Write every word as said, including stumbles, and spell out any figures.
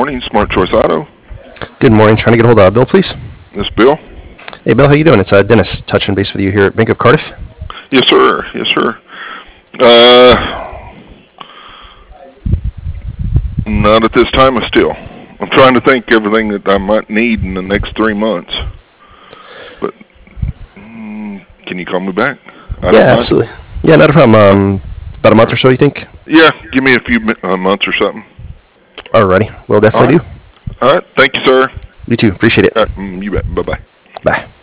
morning, Smart Choice Auto. Good morning. Trying to get a hold of Bill, please. This Bill? Hey, Bill. How you doing? It's uh, Dennis touching base with you here at Bank of Cardiff. Yes, sir. Yes, sir. Uh, not at this time of still. I'm trying to think everything that I might need in the next three months. But mm, can you call me back? I yeah, absolutely. Yeah, not a problem. Um, about a month or so, you think? Yeah, give me a few uh, months or something. Alrighty. We'll definitely All right. do. All right. Thank you, sir. You too. Appreciate it. Uh, you bet. Bye-bye. Bye.